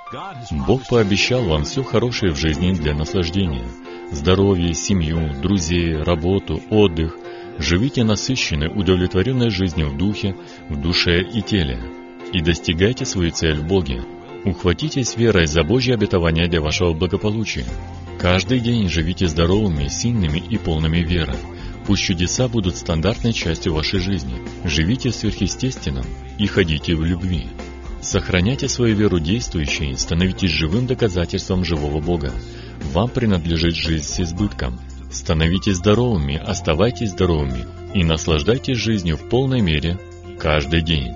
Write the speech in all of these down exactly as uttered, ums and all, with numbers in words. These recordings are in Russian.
Бог пообещал вам все хорошее в жизни для наслаждения. Здоровье, семью, друзей, работу, отдых. Живите насыщенной, удовлетворенной жизнью в духе, в душе и теле. И достигайте свою цель в Боге. Ухватитесь верой за Божье обетование для вашего благополучия. Каждый день живите здоровыми, сильными и полными веры. Пусть чудеса будут стандартной частью вашей жизни. Живите сверхъестественным и ходите в любви. Сохраняйте свою веру действующей, становитесь живым доказательством живого Бога. Вам принадлежит жизнь с избытком. Становитесь здоровыми, оставайтесь здоровыми и наслаждайтесь жизнью в полной мере каждый день.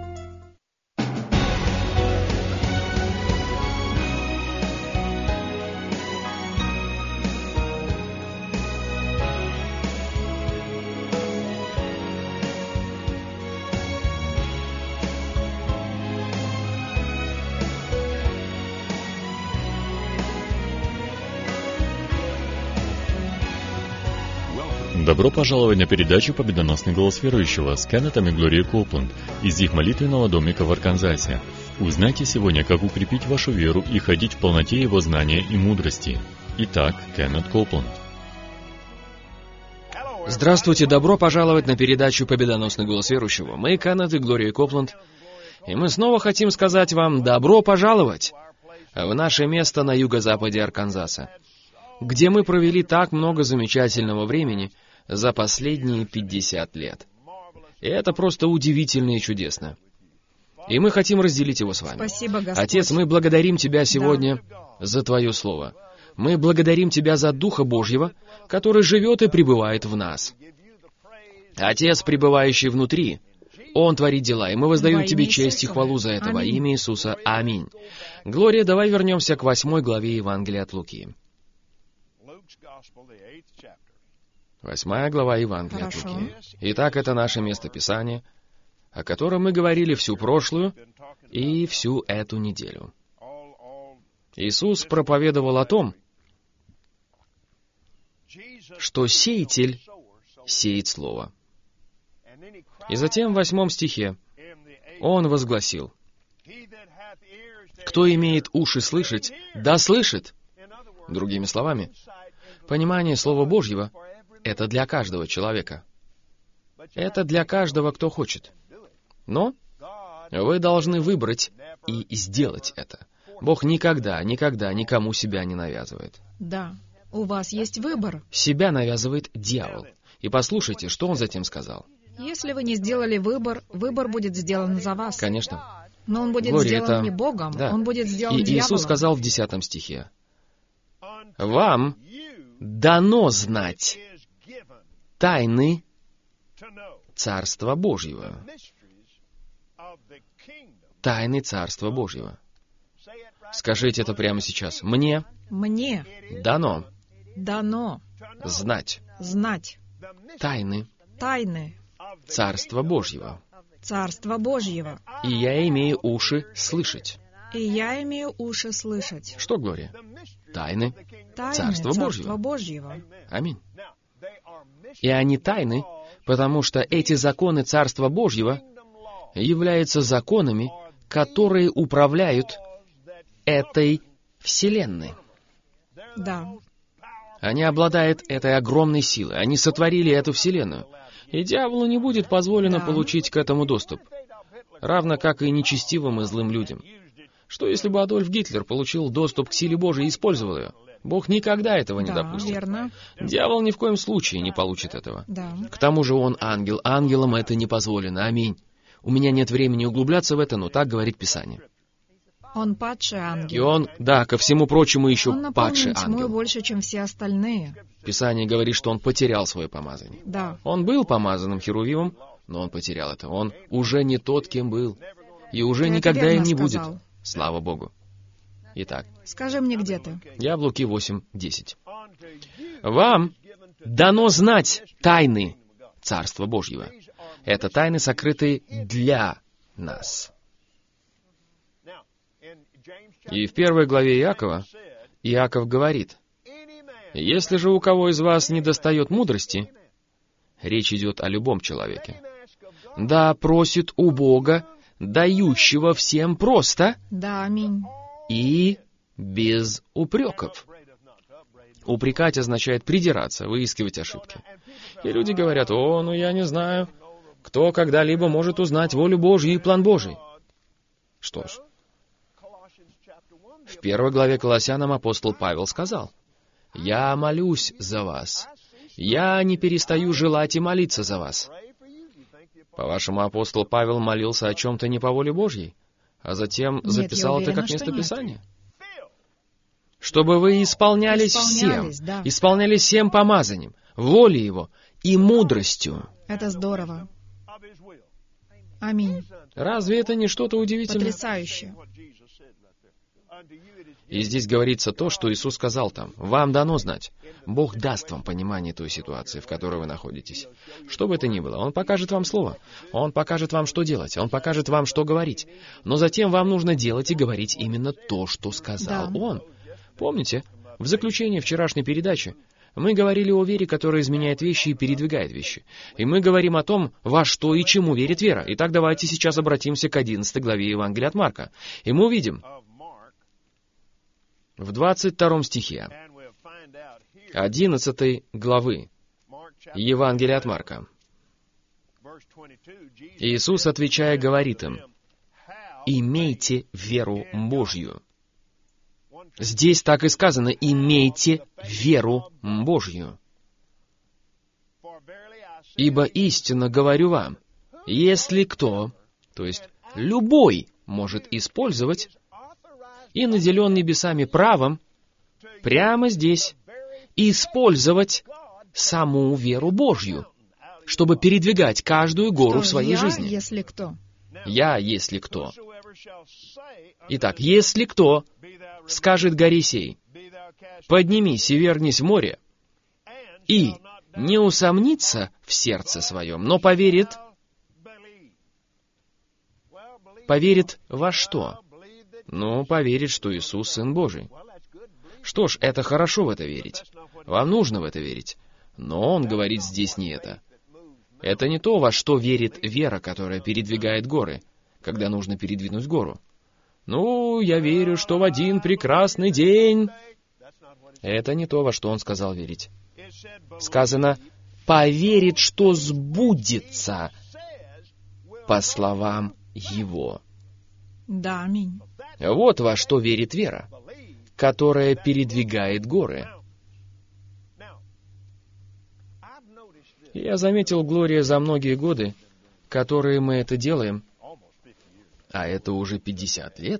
Добро пожаловать на передачу «Победоносный голос верующего» с Кеннетом и Глорией Копланд из их молитвенного домика в Арканзасе. Узнайте сегодня, как укрепить вашу веру и ходить в полноте его знания и мудрости. Итак, Кеннет Копланд. Здравствуйте, добро пожаловать на передачу «Победоносный голос верующего». Мы Кеннет и Глория Копланд, и мы снова хотим сказать вам добро пожаловать в наше место на юго-западе Арканзаса, где мы провели так много замечательного времени за последние пятьдесят лет. И это просто удивительно и чудесно. И мы хотим разделить его с вами. Спасибо, Господь. Отец, мы благодарим Тебя сегодня да. за Твое Слово. Мы благодарим Тебя за Духа Божьего, который живет и пребывает в нас. Отец, пребывающий внутри, Он творит дела, и мы воздаем Во Тебе имя честь и Иисуса. хвалу за это во Аминь. имя Иисуса. Аминь. Глория, давай вернемся к восьмой главе Евангелия от Луки. Восьмая глава Евангелия от Хорошо. Луки. Итак, это наше местописание, о котором мы говорили всю прошлую и всю эту неделю. Иисус проповедовал о том, что сеятель сеет Слово. И затем в восьмом стихе Он возгласил: «Кто имеет уши слышать, да слышит». Другими словами, понимание Слова Божьего — это для каждого человека. Это для каждого, кто хочет. Но вы должны выбрать и сделать это. Бог никогда, никогда никому себя не навязывает. Да, у вас есть выбор. Себя навязывает дьявол. И послушайте, что он затем сказал. Если вы не сделали выбор, выбор будет сделан за вас. Конечно. Но он будет Глория, сделан это- не Богом, Да. он будет сделан И дьяволом. Иисус сказал в десятом стихе: «Вам дано знать тайны Царства Божьего». Тайны Царства Божьего. Скажите это прямо сейчас. Мне Мне дано дано знать знать тайны тайны Царства Божьего. Царства Божьего, И я имею уши слышать. и я имею уши слышать Что, Глория? Тайны тайны Царства Царства Божьего. Божьего. Аминь. И они тайны, потому что эти законы Царства Божьего являются законами, которые управляют этой Вселенной. Да, Они обладают этой огромной силой. Они сотворили эту Вселенную. И дьяволу не будет позволено Да. получить к этому доступ. Равно как и нечестивым и злым людям. Что если бы Адольф Гитлер получил доступ к силе Божией и использовал ее? Бог никогда этого не да, допустит. верно. Дьявол ни в коем случае не получит этого. Да. К тому же он ангел. Ангелам это не позволено. Аминь. У меня нет времени углубляться в это, но так говорит Писание. Он падший И ангел. он, да, ко всему прочему, еще Он падший наполнен тьмой ангел. больше, чем все остальные. Писание говорит, что он потерял свое помазание. Да. Он был помазанным херувимом, но он потерял это. Он уже не тот, кем был. И уже Ты это никогда им верно не сказал. будет. Слава Богу. Итак, Скажи мне, где ты? я в Луки восемь десять. Вам дано знать тайны Царства Божьего. Это тайны, сокрытые для нас. И в первой главе Иакова Иаков говорит: «Если же у кого из вас недостает мудрости, речь идет о любом человеке, да просит у Бога, дающего всем просто, Да, аминь. и без упреков. Упрекать означает придираться, выискивать ошибки. И люди говорят: «О, ну я не знаю, кто когда-либо может узнать волю Божью и план Божий». Что ж, в первой главе Колоссянам апостол Павел сказал: «Я молюсь за вас. Я не перестаю желать и молиться за вас». По-вашему, апостол Павел молился о чем-то не по воле Божьей, а затем Нет, записал я это уверена, как место что нет. Писания? Чтобы вы исполнялись, Исполнялись, всем, да. исполнялись всем помазанием, волей Его и мудростью. Это здорово. Аминь. Разве это не что-то удивительное? Потрясающе. И здесь говорится то, что Иисус сказал там: «Вам дано знать». Бог даст вам понимание той ситуации, в которой вы находитесь. Что бы это ни было, Он покажет вам слово. Он покажет вам, что делать. Он покажет вам, что говорить. Но затем вам нужно делать и говорить именно то, что сказал Да. Он. Помните, в заключении вчерашней передачи мы говорили о вере, которая изменяет вещи и передвигает вещи. И мы говорим о том, во что и чему верит вера. Итак, давайте сейчас обратимся к одиннадцатой главе Евангелия от Марка. И мы увидим в двадцать втором стихе одиннадцатой главы Евангелия от Марка. Иисус, отвечая, говорит им: «Имейте веру Божью». Здесь так и сказано: «Имейте веру Божью». «Ибо истинно говорю вам, если кто, то есть любой, может использовать и наделен небесами правом, прямо здесь, использовать саму веру Божью, чтобы передвигать каждую гору в Что своей я, жизни». если кто. Я, если кто. Итак, если кто скажет горе сей: «Поднимись и вернись в море», и не усомнится в сердце своем, но поверит, поверит во что? Ну, поверит, что Иисус Сын Божий. Что ж, это хорошо в это верить. Вам нужно в это верить. Но Он говорит здесь не это. Это не то, во что верит вера, которая передвигает горы, когда нужно передвинуть гору. Ну, я верю, что в один прекрасный день... Это не то, во что Он сказал верить. Сказано: «поверит, что сбудется по словам Его». Да, аминь. Вот во что верит вера, которая передвигает горы. Я заметил, Глория, за многие годы, которые мы это делаем, а это уже пятьдесят лет,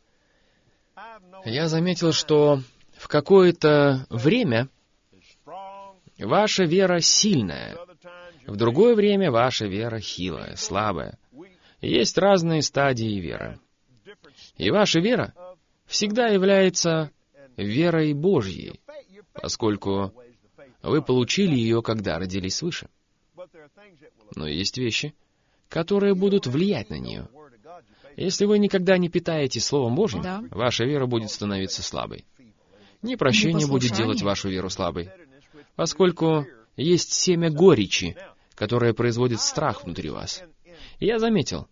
я заметил, что в какое-то время ваша вера сильная, в другое время ваша вера хилая, слабая. Есть разные стадии веры. И ваша вера всегда является верой Божьей, поскольку вы получили ее, когда родились свыше. Но есть вещи, которые будут влиять на нее. Если вы никогда не питаетесь Словом Божьим, Да. ваша вера будет становиться слабой. Непрощение будет Непослушание. делать вашу веру слабой, поскольку есть семя горечи, которое производит страх внутри вас. И я заметил,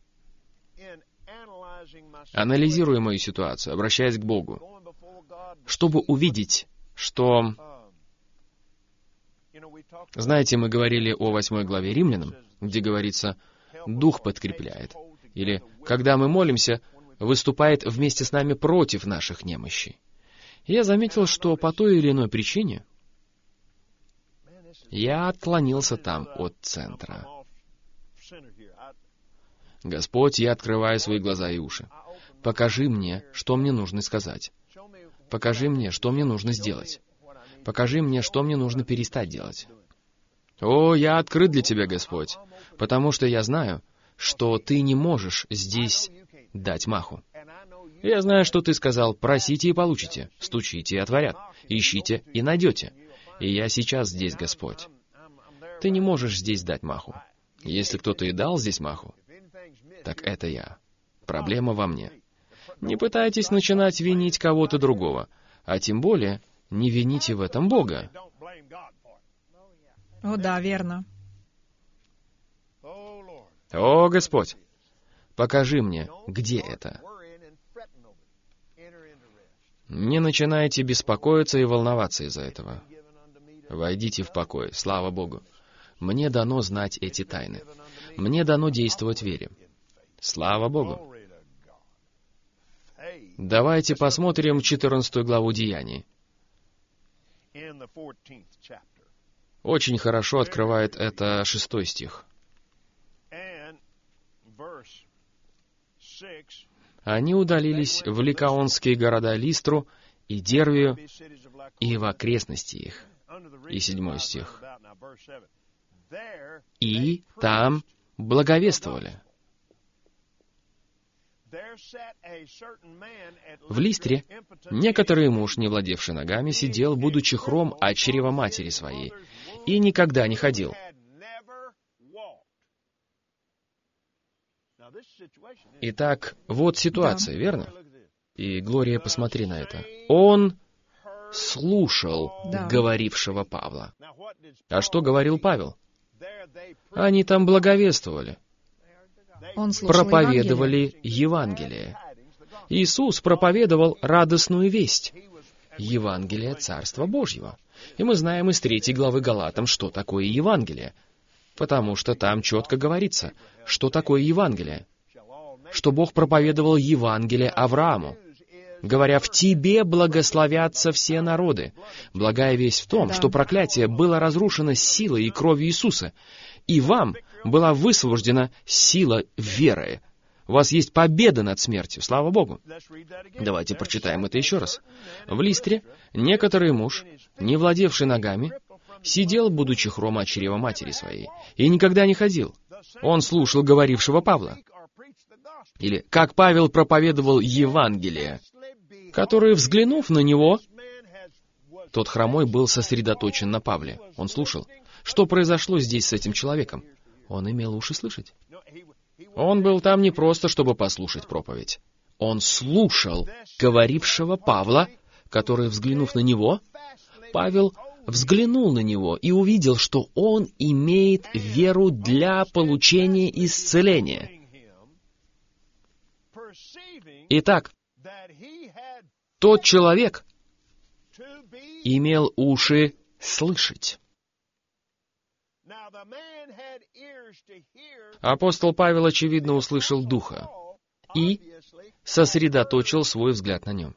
анализируя мою ситуацию, обращаясь к Богу, чтобы увидеть, что... Знаете, мы говорили о восьмой главе Римлянам, где говорится: «Дух подкрепляет». Или «Когда мы молимся, выступает вместе с нами против наших немощей». Я заметил, что по той или иной причине я отклонился там от центра. Господь, я открываю свои глаза и уши. Покажи мне, что мне нужно сказать. Покажи мне, что мне нужно сделать. Покажи мне, что мне нужно перестать делать. О, я открыт для Тебя, Господь, потому что я знаю, что Ты не можешь здесь дать маху. Я знаю, что Ты сказал: просите и получите, стучите и отворят, ищите и найдете. И я сейчас здесь, Господь. Ты не можешь здесь дать маху. Если кто-то и дал здесь маху, так это я. Проблема во мне. Не пытайтесь начинать винить кого-то другого, а тем более не вините в этом Бога. О, да, верно. О, Господь, покажи мне, где это. Не начинайте беспокоиться и волноваться из-за этого. Войдите в покой, слава Богу. Мне дано знать эти тайны. Мне дано действовать в вере. Слава Богу. Давайте посмотрим четырнадцатую главу Деяний. Очень хорошо открывает это шестой стих. Они удалились в ликаонские города Листру и Дервию и в окрестности их. И седьмой стих. И там благовествовали. В Листре некоторый муж, не владевший ногами, сидел, будучи хром от чрева матери своей, и никогда не ходил. Итак, вот ситуация, да. Верно? И, Глория, посмотри на это. Он слушал да. говорившего Павла. А что говорил Павел? Они там благовествовали. Он проповедовали Евангелие. Иисус проповедовал радостную весть. Евангелие Царства Божьего. И мы знаем из третьей главы Галатам, что такое Евангелие. Потому что там четко говорится, что такое Евангелие. Что Бог проповедовал Евангелие Аврааму, говоря, «В тебе благословятся все народы». Благая весть в том, да. что проклятие было разрушено силой и кровью Иисуса, и вам была высвобождена сила веры. У вас есть победа над смертью, слава Богу. Давайте прочитаем это еще раз. В Листре некоторый муж, не владевший ногами, сидел, будучи хром от чрева матери своей, и никогда не ходил. Он слушал говорившего Павла. Или как Павел проповедовал Евангелие, который, взглянув на него, тот хромой был сосредоточен на Павле. Он слушал. Что произошло здесь с этим человеком? Он имел уши слышать. Он был там не просто, чтобы послушать проповедь. Он слушал говорившего Павла, который, взглянув на него, Павел взглянул на него и увидел, что он имеет веру для получения исцеления. Итак, тот человек имел уши слышать. Апостол Павел, очевидно, услышал Духа и сосредоточил свой взгляд на нем.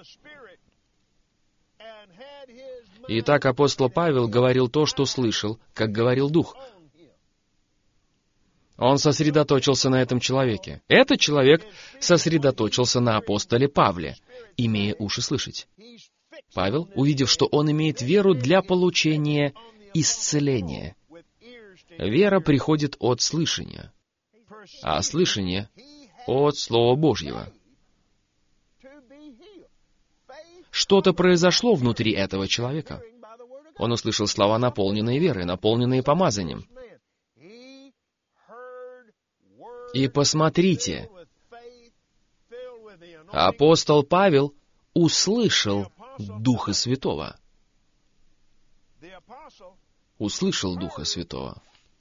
Итак, апостол Павел говорил то, что слышал, как говорил Дух. Он сосредоточился на этом человеке. Этот человек сосредоточился на апостоле Павле, имея уши слышать. Павел, увидев, что он имеет веру для получения исцеления. Вера приходит от слышания, а слышание от Слова Божьего. Что-то произошло внутри этого человека. Он услышал слова, наполненные верой, наполненные помазанием. И посмотрите, апостол Павел услышал Духа Святого. Услышал Духа Святого.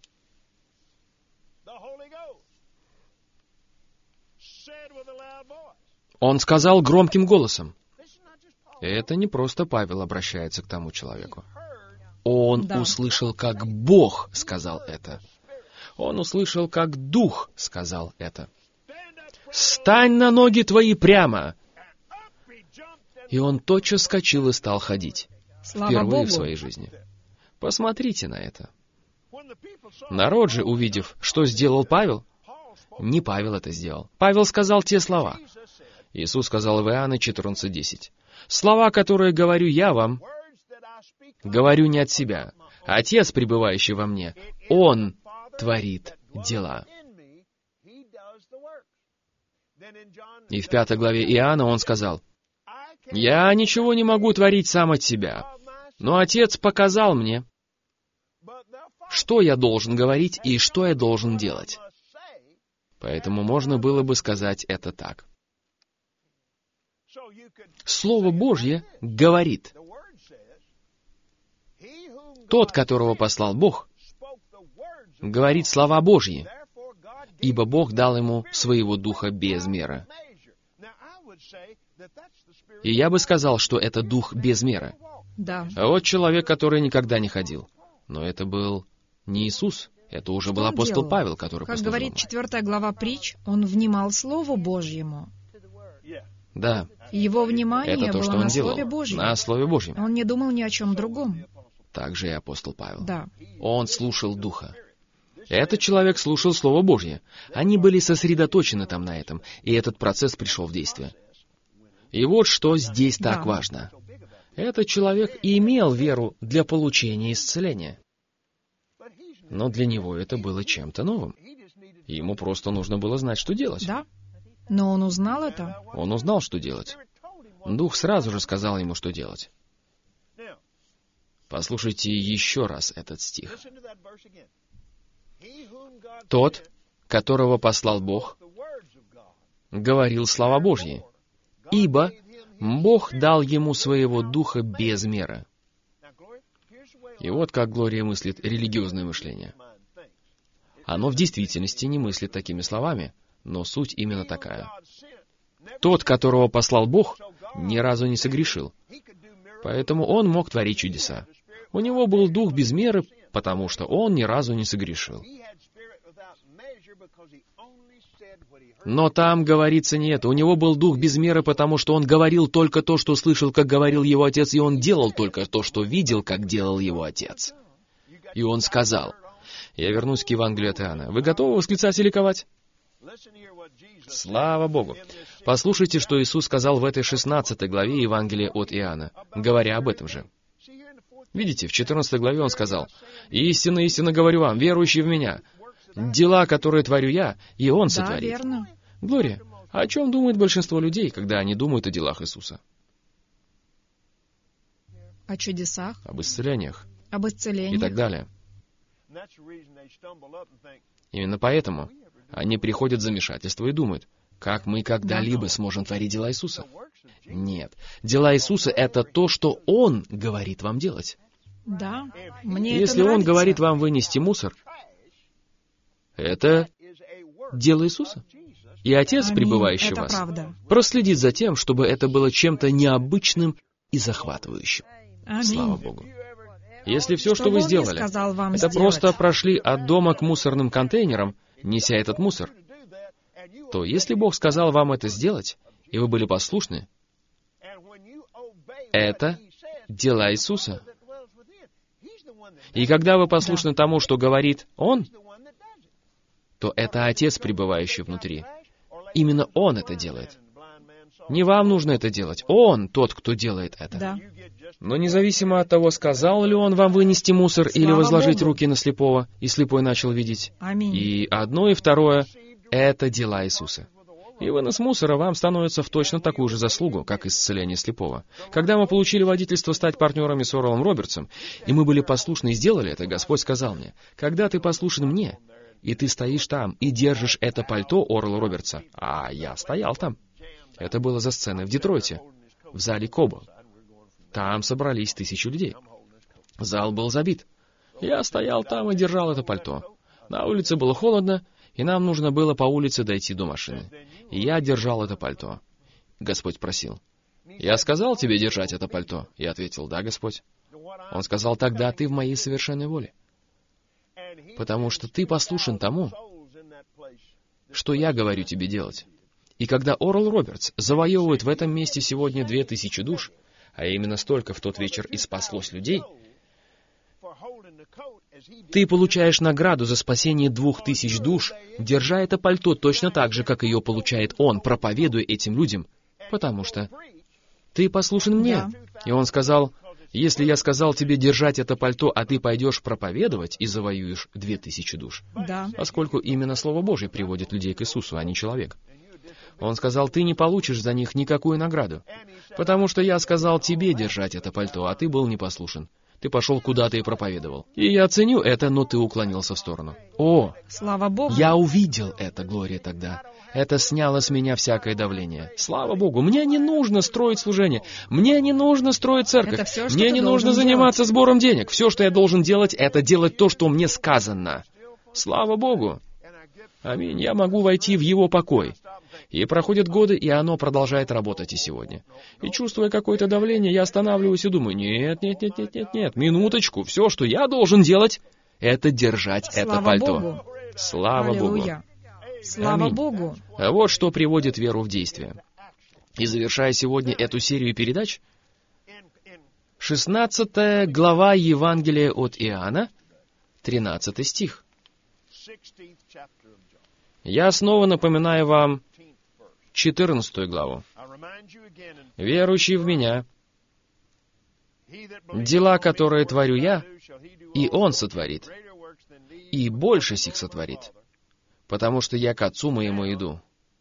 Он сказал громким голосом. Это не просто Павел обращается к тому человеку. Он да. услышал, как Бог сказал это. Он услышал, как Дух сказал это. «Стань на ноги твои прямо!» И он тотчас вскочил и стал ходить. Слава Впервые Богу. В своей жизни. Посмотрите на это. Народ же, увидев, что сделал Павел, не Павел это сделал. Павел сказал те слова. Иисус сказал в Иоанна четырнадцать десять. «Слова, которые говорю я вам, говорю не от себя. Отец, пребывающий во мне, Он творит дела». И в пятой главе Иоанна он сказал, «Я ничего не могу творить сам от себя, но Отец показал мне, что я должен говорить и что я должен делать». Поэтому можно было бы сказать это так. Слово Божье говорит. Тот, которого послал Бог, говорит слова Божьи, ибо Бог дал ему своего Духа без меры. И я бы сказал, что это дух без меры. Да. А вот человек, который никогда не ходил. Но это был не Иисус, это уже Что был он апостол делал? Павел, который Как послужил говорит ему. четвертая глава притч, он внимал Слову Божьему. Да, Его внимание это то, было что на он делал, Слове Божьем. на Слове Божьем. Он не думал ни о чем другом. Также и апостол Павел. Да. Он слушал Духа. Этот человек слушал Слово Божье. Они были сосредоточены там на этом, и этот процесс пришел в действие. И вот что здесь так Да. важно. Этот человек имел веру для получения исцеления. Но для него это было чем-то новым. Ему просто нужно было знать, что делать. Да. Но он узнал это. Он узнал, что делать. Дух сразу же сказал ему, что делать. Послушайте еще раз этот стих. Тот, которого послал Бог, говорил слова Божьи, ибо Бог дал ему своего духа без меры. И вот как Глория мыслит религиозное мышление. Оно в действительности не мыслит такими словами, но суть именно такая. Тот, которого послал Бог, ни разу не согрешил, поэтому он мог творить чудеса. У него был дух без меры, потому что он ни разу не согрешил. Но там говорится не это. У него был дух без меры, потому что он говорил только то, что слышал, как говорил его отец, и он делал только то, что видел, как делал его отец. И он сказал, я вернусь к Евангелию от Иоанна. Вы готовы восклицать и ликовать? Слава Богу! Послушайте, что Иисус сказал в этой шестнадцатой главе Евангелия от Иоанна, говоря об этом же. Видите, в четырнадцатой главе он сказал, «Истинно, истинно говорю вам, верующие в Меня, дела, которые творю Я, и Он Да, сотворит». верно. Глория, о чем думает большинство людей, когда они думают о делах Иисуса? О чудесах, Об исцелениях об и исцелении. так далее. Именно поэтому они приходят в замешательство и думают, как мы когда-либо сможем творить дела Иисуса. Нет. Дела Иисуса — это то, что Он говорит вам делать. Да. Мне Если это Он нравится. говорит вам вынести мусор, это дело Иисуса. И Отец, Аминь. пребывающий в Это вас, правда. проследит за тем, чтобы это было чем-то необычным и захватывающим. Аминь. Слава Богу. Если все, что Что вы Он не сделали, сказал вам это сделать. просто прошли от дома к мусорным контейнерам, неся этот мусор, то если Бог сказал вам это сделать, и вы были послушны, это дела Иисуса. И когда вы послушны тому, что говорит Он, то это Отец, пребывающий внутри. Именно Он это делает. Не вам нужно это делать. Он тот, кто делает это. Да. Но независимо от того, сказал ли Он вам вынести мусор или Слава возложить Богу. руки на слепого, и слепой начал видеть. Аминь. И одно, и второе — это дела Иисуса. И вынос мусора вам становится в точно такую же заслугу, как исцеление слепого. Когда мы получили водительство стать партнерами с Орлом Робертсом, и мы были послушны и сделали это, Господь сказал мне, когда ты послушен мне, и ты стоишь там и держишь это пальто Орла Робертса, а я стоял там. Это было за сценой в Детройте, в зале Кобо. Там собрались тысячи людей. Зал был забит. Я стоял там и держал это пальто. На улице было холодно, и нам нужно было по улице дойти до машины. И я держал это пальто. Господь просил. «Я сказал тебе держать это пальто?» Я ответил, «Да, Господь». Он сказал, «Тогда ты в моей совершенной воле, потому что ты послушен тому, что я говорю тебе делать». И когда Орл Робертс завоевывает в этом месте сегодня две тысячи душ, а именно столько в тот вечер и спаслось людей, ты получаешь награду за спасение двух тысяч душ, держа это пальто точно так же, как ее получает он, проповедуя этим людям, потому что ты послушен мне. Да. И он сказал, если я сказал тебе держать это пальто, а ты пойдешь проповедовать и завоюешь две тысячи душ, Да. поскольку именно Слово Божье приводит людей к Иисусу, а не человек. Он сказал, ты не получишь за них никакую награду, потому что я сказал тебе держать это пальто, а ты был непослушен. Ты пошел куда-то и проповедовал. И я ценю это, но ты уклонился в сторону. О, Слава Богу. я увидел это, Глория, тогда. Это сняло с меня всякое давление. Слава Богу, мне не нужно строить служение. Мне не нужно строить церковь. Это всё, что мне ты не нужно должен заниматься сбором денег. Все, что я должен делать, это делать то, что мне сказано. Слава Богу. Аминь. Я могу войти в Его покой. И проходят годы, и оно продолжает работать и сегодня. И чувствуя какое-то давление, я останавливаюсь и думаю, нет, нет, нет, нет, нет, нет, минуточку, все, что я должен делать, это держать Слава это пальто. Богу. Слава Аллилуйя. Богу. Слава Аминь. Богу. А вот что приводит веру в действие. И завершая сегодня эту серию передач, шестнадцатая глава Евангелия от Иоанна, тринадцатый стих. Я снова напоминаю вам четырнадцатую главу. «Верующий в Меня, дела, которые творю Я, и Он сотворит, и больше сих сотворит, потому что Я к Отцу Моему иду».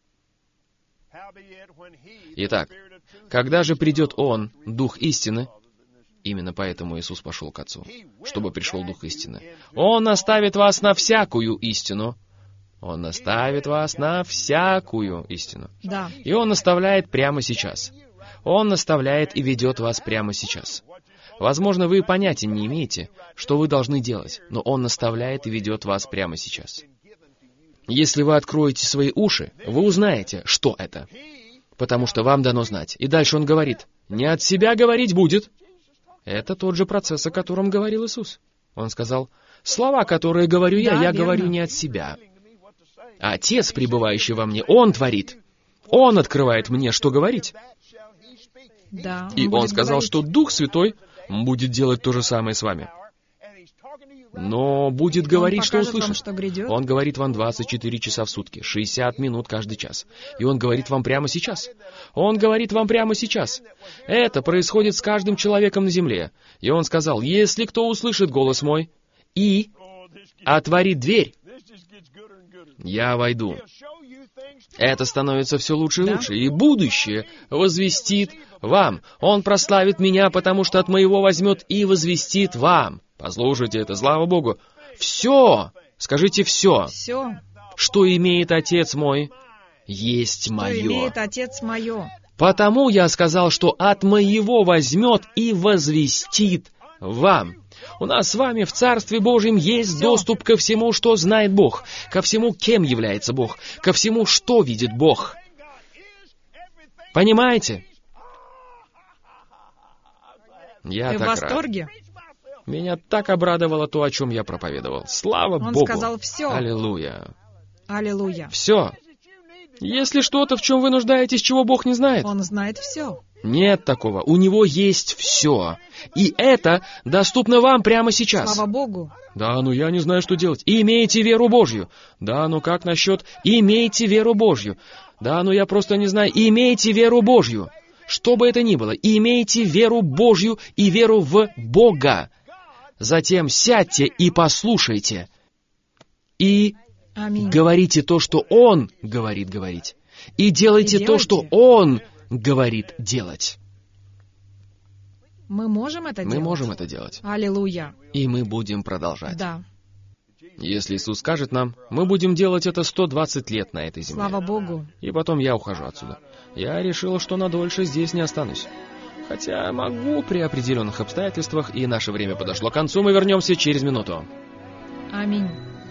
Итак, когда же придет Он, Дух истины, именно поэтому Иисус пошел к Отцу, чтобы пришел Дух истины, Он наставит вас на всякую истину. Он наставит вас на всякую истину. Да. И Он наставляет прямо сейчас. Он наставляет и ведет вас прямо сейчас. Возможно, вы понятия не имеете, что вы должны делать, но Он наставляет и ведет вас прямо сейчас. Если вы откроете свои уши, вы узнаете, что это. Потому что вам дано знать. И дальше Он говорит, не от себя говорить будет. Это тот же процесс, о котором говорил Иисус. Он сказал, слова, которые говорю я, Да, я верно. говорю не от себя. Отец, пребывающий во мне, Он творит. Он открывает мне, что говорить. Да. И Он будет сказал, говорить. что Дух Святой будет делать то же самое с вами. Но будет говорить, Он что покажет вам, услышит. что грядет. Он говорит вам двадцать четыре часа в сутки, шестьдесят минут каждый час. И Он говорит вам прямо сейчас. Он говорит вам прямо сейчас. Это происходит с каждым человеком на земле. И Он сказал, если кто услышит голос мой и отворит дверь, я войду. Это становится все лучше и Да. лучше, и будущее возвестит вам. Он прославит меня, потому что от моего возьмет и возвестит вам. Послушайте это, слава Богу. Все, скажите все, Все, что имеет Отец мой, есть что мое. имеет Отец мое. Потому я сказал, что от моего возьмет и возвестит вам. У нас с вами в Царстве Божьем есть Всё. доступ ко всему, что знает Бог, ко всему, кем является Бог, ко всему, что видит Бог. Понимаете? Я Ты в так рад. восторге? Меня так обрадовало то, о чем я проповедовал. Слава Он Богу! сказал всё. Аллилуйя! Аллилуйя. Все. Если что-то, в чем вы нуждаетесь, чего Бог не знает, Он знает все. нет такого. У Него есть все. И это доступно вам прямо сейчас. Слава Богу. Да, ну я не знаю, что делать. Имейте веру Божью. Да, ну как насчет «имейте веру Божью»? Да, ну я просто не знаю. Имейте веру Божью. Что бы это ни было, имейте веру Божью и веру в Бога. Затем сядьте и послушайте. И Аминь. говорите то, что Он говорит говорить. И делайте И то, что делайте. Он говорит делать. Мы можем это Мы делать? можем это делать. Аллилуйя. И мы будем продолжать. Да. Если Иисус скажет нам, мы будем делать это сто двадцать лет на этой земле. Слава Богу. И потом я ухожу отсюда. Я решил, что надольше здесь не останусь. Хотя могу при определенных обстоятельствах, и наше время подошло к концу, мы вернемся через минуту. Аминь.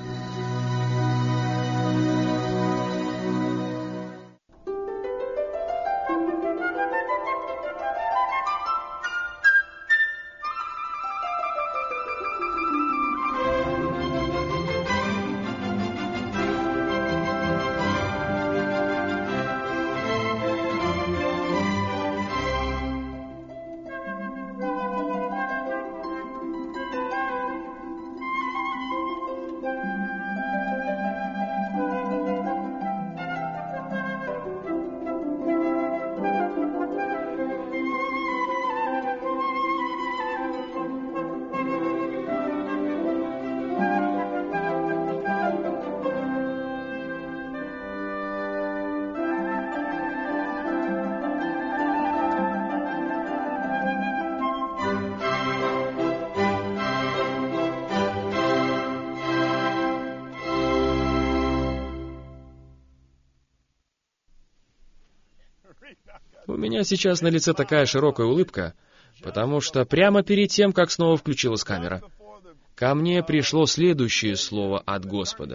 У меня сейчас на лице такая широкая улыбка, потому что прямо перед тем, как снова включилась камера, ко мне пришло следующее слово от Господа.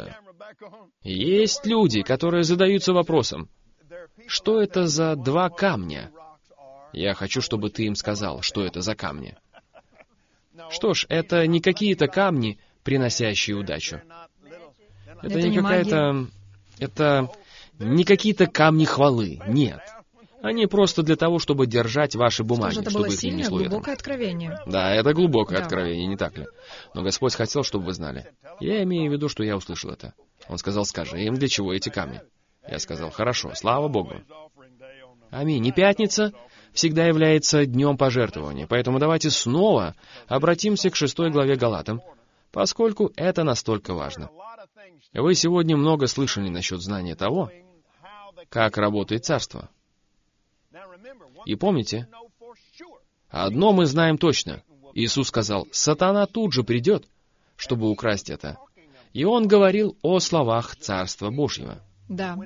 Есть люди, которые задаются вопросом, что это за два камня? Я хочу, чтобы ты им сказал, что это за камни. Что ж, это не какие-то камни, приносящие удачу. Это, Это не не какая-то... Это не какие-то камни хвалы, нет. Они просто для того, чтобы держать ваши бумаги, Что же, это чтобы было их не сильное, несло ветром. глубокое откровение. Да, это глубокое Да. откровение, не так ли? Но Господь хотел, чтобы вы знали. Я имею в виду, что я услышал это. Он сказал, скажи им, для чего эти камни. Я сказал, хорошо, слава Богу. Аминь. И пятница всегда является днем пожертвования, поэтому давайте снова обратимся к шестой главе Галатам, поскольку это настолько важно. Вы сегодня много слышали насчет знания того, как работает царство. И помните, одно мы знаем точно. Иисус сказал, сатана тут же придет, чтобы украсть это. И он говорил о словах Царства Божьего, Да.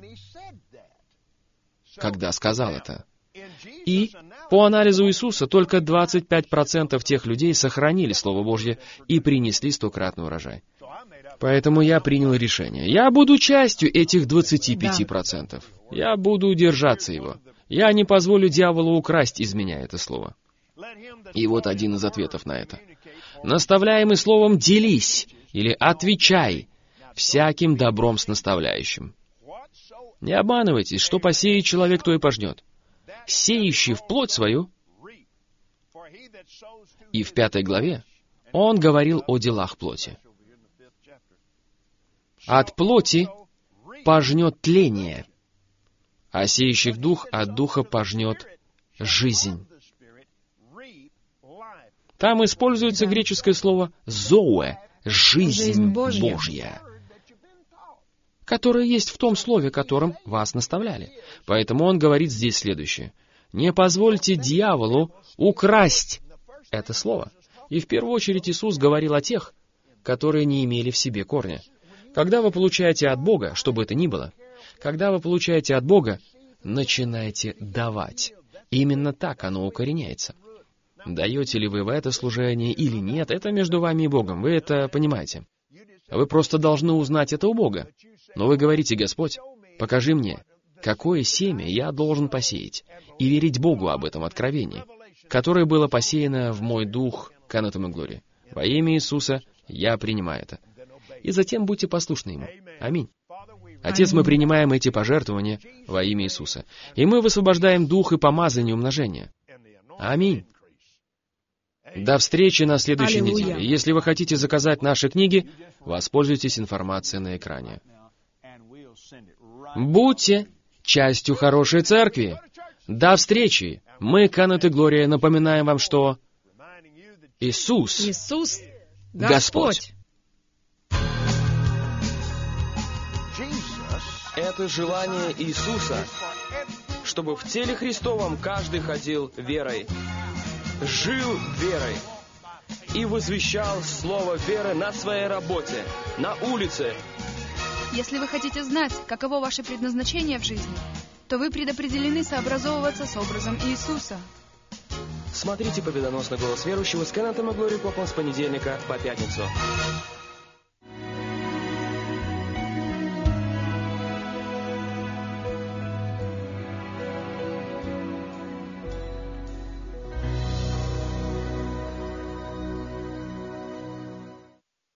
когда сказал это. И по анализу Иисуса только двадцать пять процентов тех людей сохранили Слово Божье и принесли стократный урожай. Поэтому я принял решение. Я буду частью этих двадцати пяти процентов. Я буду держаться его. Я не позволю дьяволу украсть из меня это слово. И вот один из ответов на это. Наставляемый словом «делись» или «отвечай» всяким добром с наставляющим. Не обманывайтесь, что посеет человек, то и пожнет. Сеющий в плоть свою. И в пятой главе он говорил о делах плоти. От плоти пожнет тление, а сеющий в дух от духа пожнет жизнь. Там используется греческое слово «зоэ» — «жизнь, Жизнь Божья». Божья», которая есть в том слове, которым вас наставляли. Поэтому он говорит здесь следующее. «Не позвольте дьяволу украсть» это слово. И в первую очередь Иисус говорил о тех, которые не имели в себе корня. Когда вы получаете от Бога, что бы это ни было, когда вы получаете от Бога, начинайте давать. Именно так оно укореняется. Даете ли вы в это служение или нет, это между вами и Богом, вы это понимаете. Вы просто должны узнать это у Бога. Но вы говорите, Господь, покажи мне, какое семя я должен посеять, и верить Богу об этом откровении, которое было посеяно в мой дух к Анатому Глории. Во имя Иисуса я принимаю это. И затем будьте послушны Ему. Аминь. Отец, мы принимаем эти пожертвования во имя Иисуса. И мы высвобождаем дух и помазание умножения. Аминь. До встречи на следующей Аллилуйя. неделе. Если вы хотите заказать наши книги, воспользуйтесь информацией на экране. Будьте частью хорошей церкви. До встречи. Мы, Канет и Глория, напоминаем вам, что Иисус Иисус — Господь. Господь. Это желание Иисуса, чтобы в теле Христовом каждый ходил верой, жил верой и возвещал слово веры на своей работе, на улице. Если вы хотите знать, каково ваше предназначение в жизни, то вы предопределены сообразовываться с образом Иисуса. Смотрите «Победоносный голос верующего» с Кеннетом и Глорией Копланд с понедельника по пятницу.